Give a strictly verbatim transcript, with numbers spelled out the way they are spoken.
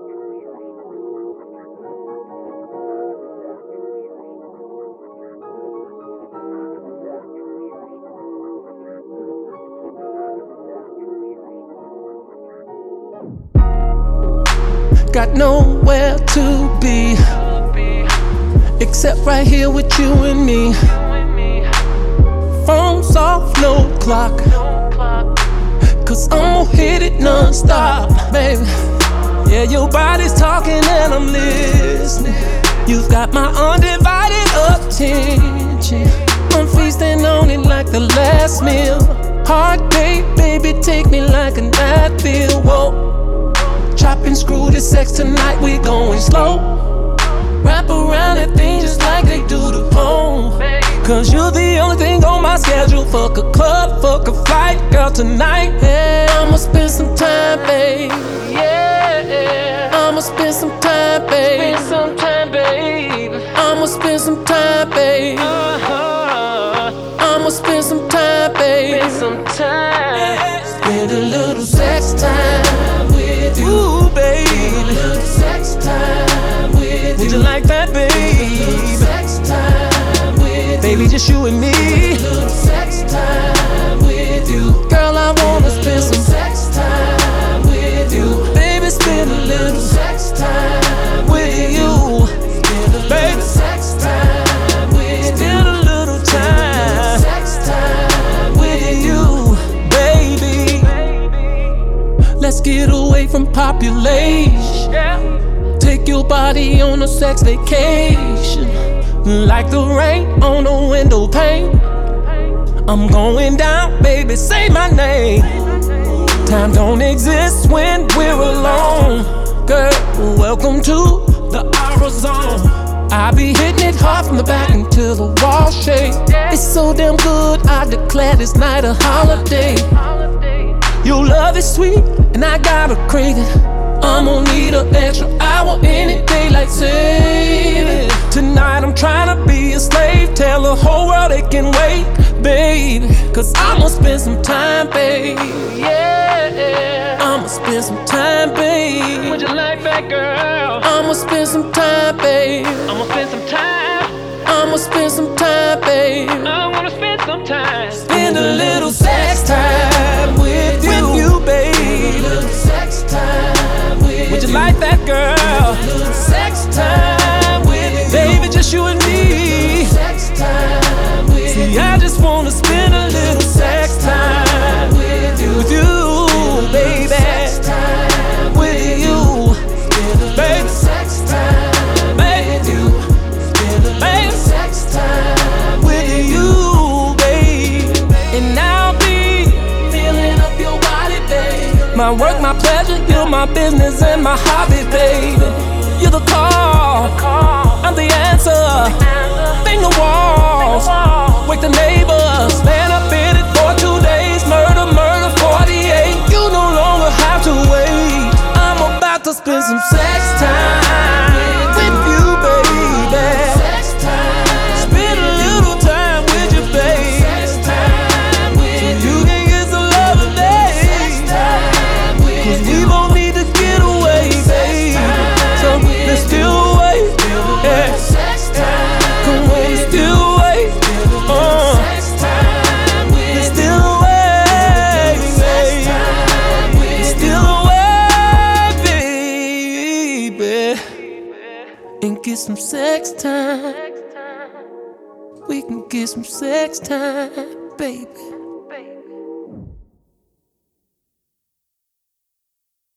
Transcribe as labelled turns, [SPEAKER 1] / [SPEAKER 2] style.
[SPEAKER 1] Got nowhere to be except right here with you and me. Phone's off, no clock, cause I'm gon' hit it non-stop, baby. Yeah, your body's talking and I'm listening. You've got my undivided attention. I'm feasting on it like the last meal. Hard day, baby, take me like a night feel. Whoa. Chop and screw the sex tonight, we going slow. Wrap around that thing just like they do the pole. Cause you're the only thing on my schedule. Fuck a club, fuck a flight, girl, tonight. Yeah, I'ma spend some time, babe. Yeah, I'ma spend some time, babe. Spend some time, babe. I'ma spend some time, babe. Uh-huh. I'ma spend some time, babe. Spend some time. Spend a little sex time with you. Ooh, babe. Spend a little sex time with you. Would you like that, babe? Spend a little sex time with you. Baby, just you and me. Spend a little sex time with you. Girl, I wanna spend some sex time with you. Baby, spend a little sex time with you. Spend a little sex time with you. Spend a little time. Sex time with you, baby. Let's get away from population. Take your body on a sex vacation. Like the rain on a window pane. I'm going down, baby, say my name. Time don't exist when we're alone. Girl, welcome to the Aura Zone. I be hitting it hard from the back until the walls shake. It's so damn good, I declare this night a holiday. Your love is sweet, and I gotta crave it. I'm gonna need an extra hour any day, like save it. Tonight I'm trying to be a slave. Tell the whole world they can wait, baby. Cause I'ma spend some time, babe. Yeah, I'ma spend some time, babe. Would you like that, girl? I'ma spend some time, babe. I'ma spend some time. I'ma spend some time, babe. I wanna spend some time. Spend a little sex time with you, with you, babe. Spend a little sex time with you. Would you like that, girl? Spend a little sex time with you, baby, just you and me. Sex time with you. See, I just wanna spend a little sex time with you, with you, baby. Sex time with you, baby. Sex time with you, baby. Sex time with you, babe. And I'll be filling up your body, babe. My work, my pleasure, you're my business and my hobby, baby. You're the call, I'm the answer. Bang the walls, wake the neighbors. Man up in it for two days. Murder, murder, forty-eight. You no longer have to wait. I'm about to spend some sex time with you, baby. Sex time. Spend a little time with you, baby. Sex time with you. So you can get some love today. Sex time with you. Cause we both need to get away, baby. So let's still wait. Yeah. Sex time. Come on, let's still wait. Uh. Sex time with let's still wait, baby. Let's still wait, baby. And get some sex time. We can get some sex time, baby.